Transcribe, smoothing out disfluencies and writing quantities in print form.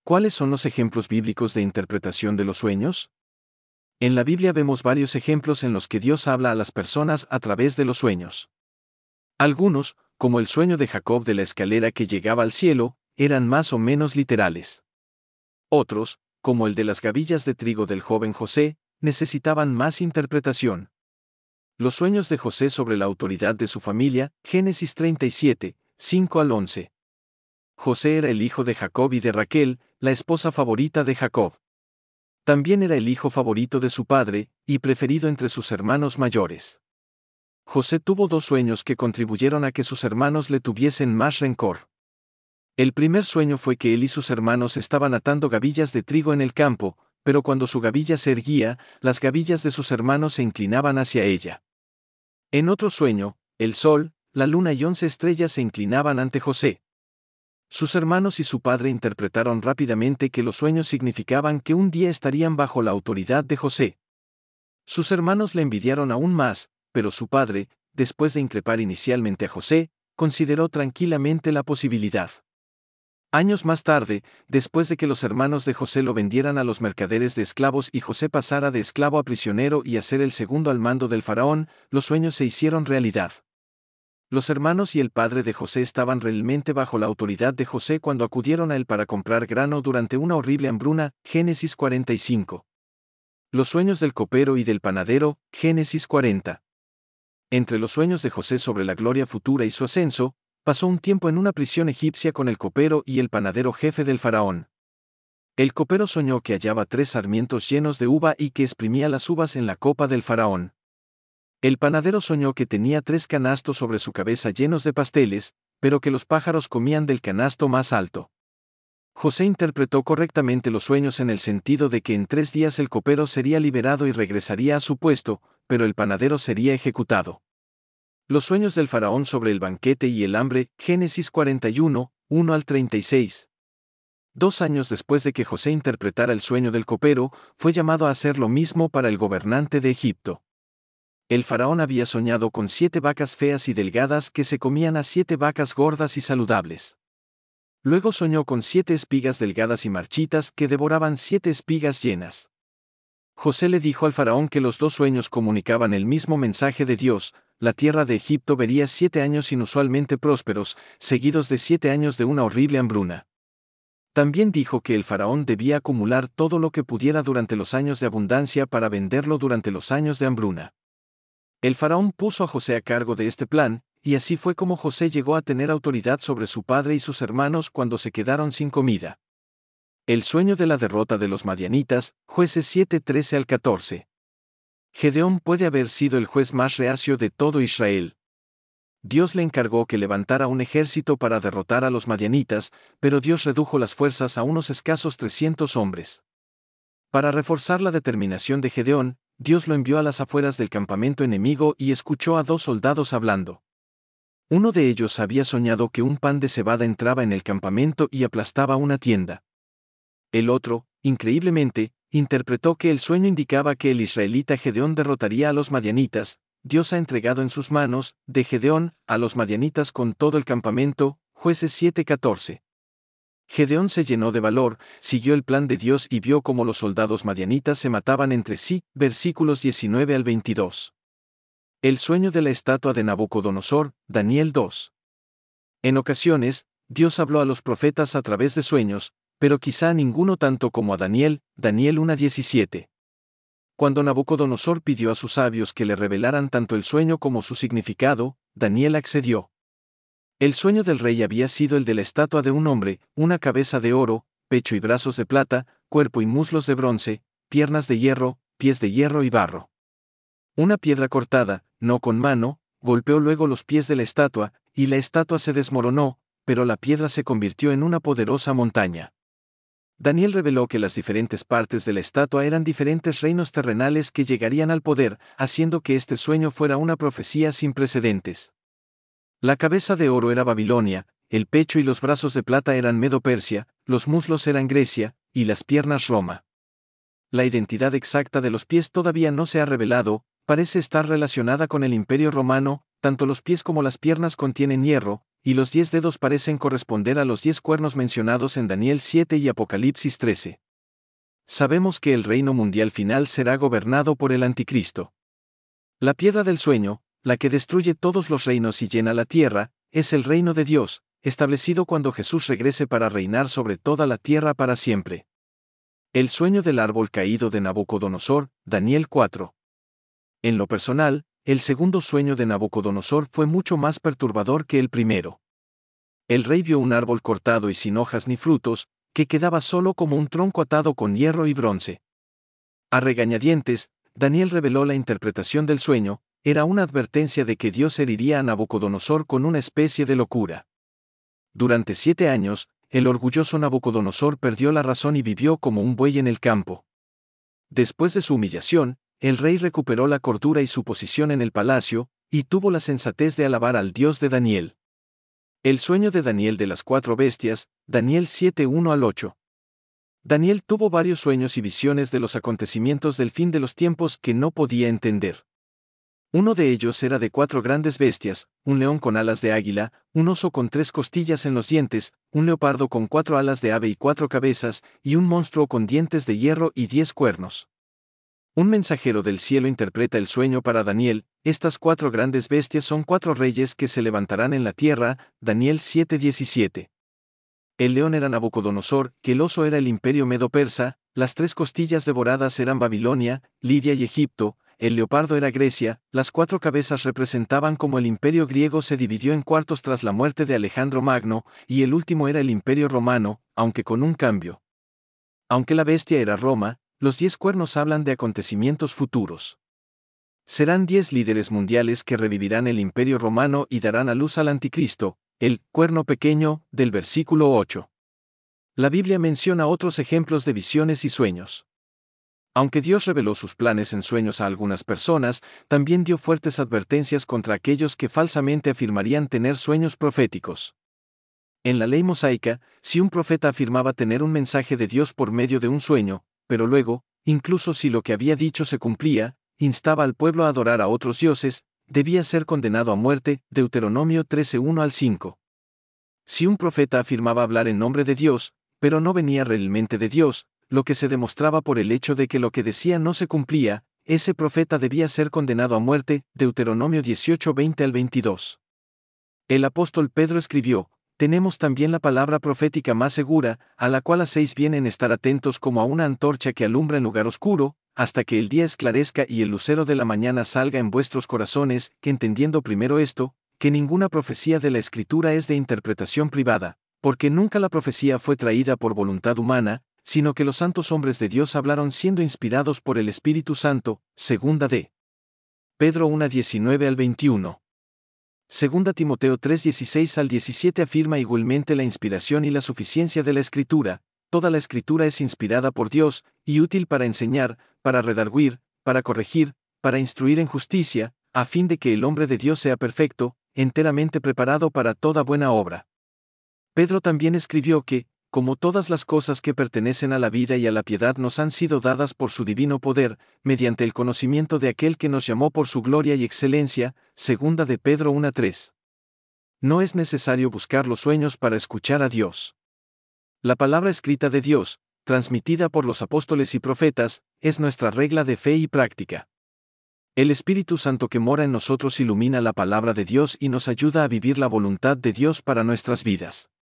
¿Cuáles son los ejemplos bíblicos de interpretación de los sueños? En la Biblia vemos varios ejemplos en los que Dios habla a las personas a través de los sueños. Algunos, como el sueño de Jacob de la escalera que llegaba al cielo, eran más o menos literales. Otros, como el de las gavillas de trigo del joven José, necesitaban más interpretación. Los sueños de José sobre la autoridad de su familia, Génesis 37, 5 al 11. José era el hijo de Jacob y de Raquel, la esposa favorita de Jacob. También era el hijo favorito de su padre, y preferido entre sus hermanos mayores. José tuvo dos sueños que contribuyeron a que sus hermanos le tuviesen más rencor. El primer sueño fue que él y sus hermanos estaban atando gavillas de trigo en el campo, pero cuando su gavilla se erguía, las gavillas de sus hermanos se inclinaban hacia ella. En otro sueño, el sol, la luna y 11 estrellas se inclinaban ante José. Sus hermanos y su padre interpretaron rápidamente que los sueños significaban que un día estarían bajo la autoridad de José. Sus hermanos le envidiaron aún más, pero su padre, después de increpar inicialmente a José, consideró tranquilamente la posibilidad. Años más tarde, después de que los hermanos de José lo vendieran a los mercaderes de esclavos y José pasara de esclavo a prisionero y a ser el segundo al mando del faraón, los sueños se hicieron realidad. Los hermanos y el padre de José estaban realmente bajo la autoridad de José cuando acudieron a él para comprar grano durante una horrible hambruna, Génesis 45. Los sueños del copero y del panadero, Génesis 40. Entre los sueños de José sobre la gloria futura y su ascenso, pasó un tiempo en una prisión egipcia con el copero y el panadero jefe del faraón. El copero soñó que hallaba 3 sarmientos llenos de uva y que exprimía las uvas en la copa del faraón. El panadero soñó que tenía 3 canastos sobre su cabeza llenos de pasteles, pero que los pájaros comían del canasto más alto. José interpretó correctamente los sueños en el sentido de que en 3 días el copero sería liberado y regresaría a su puesto, pero el panadero sería ejecutado. Los sueños del faraón sobre el banquete y el hambre, Génesis 41, 1 al 36. 2 años después de que José interpretara el sueño del copero, fue llamado a hacer lo mismo para el gobernante de Egipto. El faraón había soñado con 7 vacas feas y delgadas que se comían a 7 vacas gordas y saludables. Luego soñó con 7 espigas delgadas y marchitas que devoraban 7 espigas llenas. José le dijo al faraón que los 2 sueños comunicaban el mismo mensaje de Dios: la tierra de Egipto vería 7 años inusualmente prósperos, seguidos de 7 años de una horrible hambruna. También dijo que el faraón debía acumular todo lo que pudiera durante los años de abundancia para venderlo durante los años de hambruna. El faraón puso a José a cargo de este plan, y así fue como José llegó a tener autoridad sobre su padre y sus hermanos cuando se quedaron sin comida. El sueño de la derrota de los madianitas, Jueces 7, 13 al 14. Gedeón puede haber sido el juez más reacio de todo Israel. Dios le encargó que levantara un ejército para derrotar a los madianitas, pero Dios redujo las fuerzas a unos escasos 300 hombres. Para reforzar la determinación de Gedeón, Dios lo envió a las afueras del campamento enemigo y escuchó a 2 soldados hablando. Uno de ellos había soñado que un pan de cebada entraba en el campamento y aplastaba una tienda. El otro, increíblemente, interpretó que el sueño indicaba que el israelita Gedeón derrotaría a los madianitas. Dios ha entregado en sus manos, de Gedeón, a los madianitas con todo el campamento, Jueces 7:14. Gedeón se llenó de valor, siguió el plan de Dios y vio cómo los soldados madianitas se mataban entre sí, versículos 19 al 22. El sueño de la estatua de Nabucodonosor, Daniel 2. En ocasiones, Dios habló a los profetas a través de sueños, pero quizá a ninguno tanto como a Daniel, Daniel 1:17. Cuando Nabucodonosor pidió a sus sabios que le revelaran tanto el sueño como su significado, Daniel accedió. El sueño del rey había sido el de la estatua de un hombre: una cabeza de oro, pecho y brazos de plata, cuerpo y muslos de bronce, piernas de hierro, pies de hierro y barro. Una piedra cortada, no con mano, golpeó luego los pies de la estatua, y la estatua se desmoronó, pero la piedra se convirtió en una poderosa montaña. Daniel reveló que las diferentes partes de la estatua eran diferentes reinos terrenales que llegarían al poder, haciendo que este sueño fuera una profecía sin precedentes. La cabeza de oro era Babilonia, el pecho y los brazos de plata eran Medo-Persia, los muslos eran Grecia, y las piernas Roma. La identidad exacta de los pies todavía no se ha revelado, parece estar relacionada con el Imperio Romano. Tanto los pies como las piernas contienen hierro, y los 10 dedos parecen corresponder a los 10 cuernos mencionados en Daniel 7 y Apocalipsis 13. Sabemos que el reino mundial final será gobernado por el Anticristo. La piedra del sueño, la que destruye todos los reinos y llena la tierra, es el reino de Dios, establecido cuando Jesús regrese para reinar sobre toda la tierra para siempre. El sueño del árbol caído de Nabucodonosor, Daniel 4. En lo personal, el segundo sueño de Nabucodonosor fue mucho más perturbador que el primero. El rey vio un árbol cortado y sin hojas ni frutos, que quedaba solo como un tronco atado con hierro y bronce. A regañadientes, Daniel reveló la interpretación del sueño. Era una advertencia de que Dios heriría a Nabucodonosor con una especie de locura. Durante 7 años, el orgulloso Nabucodonosor perdió la razón y vivió como un buey en el campo. Después de su humillación, el rey recuperó la cordura y su posición en el palacio, y tuvo la sensatez de alabar al Dios de Daniel. El sueño de Daniel de las 4 bestias, Daniel 7:1-8. Daniel tuvo varios sueños y visiones de los acontecimientos del fin de los tiempos que no podía entender. Uno de ellos era de 4 grandes bestias, un león con alas de águila, un oso con 3 costillas en los dientes, un leopardo con 4 alas de ave y 4 cabezas, y un monstruo con dientes de hierro y 10 cuernos. Un mensajero del cielo interpreta el sueño para Daniel. Estas 4 grandes bestias son 4 reyes que se levantarán en la tierra, Daniel 7:17. El león era Nabucodonosor, que el oso era el imperio medo-persa, las 3 costillas devoradas eran Babilonia, Lidia y Egipto, el leopardo era Grecia, las 4 cabezas representaban cómo el imperio griego se dividió en cuartos tras la muerte de Alejandro Magno, y el último era el imperio romano, aunque con un cambio. Aunque la bestia era Roma, los 10 cuernos hablan de acontecimientos futuros. Serán 10 líderes mundiales que revivirán el imperio romano y darán a luz al anticristo, el cuerno pequeño, del versículo 8. La Biblia menciona otros ejemplos de visiones y sueños. Aunque Dios reveló sus planes en sueños a algunas personas, también dio fuertes advertencias contra aquellos que falsamente afirmarían tener sueños proféticos. En la ley mosaica, si un profeta afirmaba tener un mensaje de Dios por medio de un sueño, pero luego, incluso si lo que había dicho se cumplía, instaba al pueblo a adorar a otros dioses, debía ser condenado a muerte, Deuteronomio 13:1-5. Si un profeta afirmaba hablar en nombre de Dios, pero no venía realmente de Dios, lo que se demostraba por el hecho de que lo que decía no se cumplía, ese profeta debía ser condenado a muerte, Deuteronomio 18:20-22. El apóstol Pedro escribió: tenemos también la palabra profética más segura, a la cual hacéis bien en estar atentos como a una antorcha que alumbra en lugar oscuro, hasta que el día esclarezca y el lucero de la mañana salga en vuestros corazones, que entendiendo primero esto, que ninguna profecía de la Escritura es de interpretación privada, porque nunca la profecía fue traída por voluntad humana, sino que los santos hombres de Dios hablaron siendo inspirados por el Espíritu Santo, segunda de Pedro 1:19-21. Segunda Timoteo 3:16-17 afirma igualmente la inspiración y la suficiencia de la Escritura. Toda la Escritura es inspirada por Dios, y útil para enseñar, para redarguir, para corregir, para instruir en justicia, a fin de que el hombre de Dios sea perfecto, enteramente preparado para toda buena obra. Pedro también escribió que, como todas las cosas que pertenecen a la vida y a la piedad nos han sido dadas por su divino poder, mediante el conocimiento de aquel que nos llamó por su gloria y excelencia, segunda de Pedro 1:3. No es necesario buscar los sueños para escuchar a Dios. La palabra escrita de Dios, transmitida por los apóstoles y profetas, es nuestra regla de fe y práctica. El Espíritu Santo que mora en nosotros ilumina la palabra de Dios y nos ayuda a vivir la voluntad de Dios para nuestras vidas.